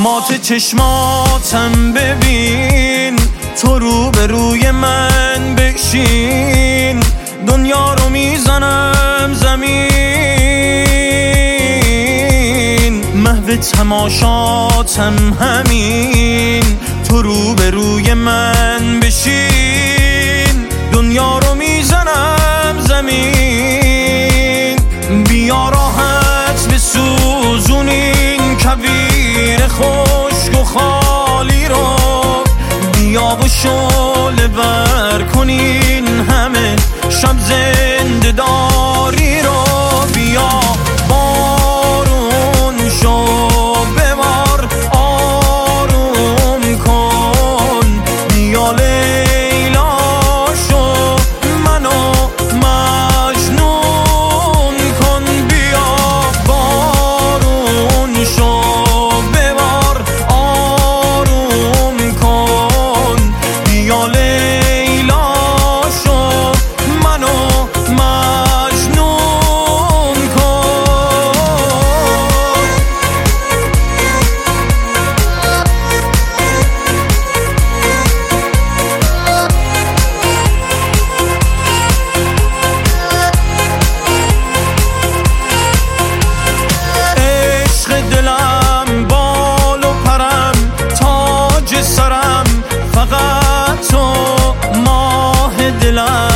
مات چشماتم ببین، تو رو به روی من بشین، دنیا رو میزنم زمین. محو تماشاتم همین، تو رو به روی من بشین، دنیا رو میزنم زمین. بیا راحت بسوزونین کویر خشک و خالی رو، بیا و شعله بر کنین همه شب زنده داری رو. بیا بارون شو ببار آروم کن، بیا لیلا شو منو مجنون کن. بیا بارون شو ببار آروم کن، بیا لیلا شو منو مجنون کن. عشق دلم بال و پرم، تاج سرم، فقط تو ماه دلم.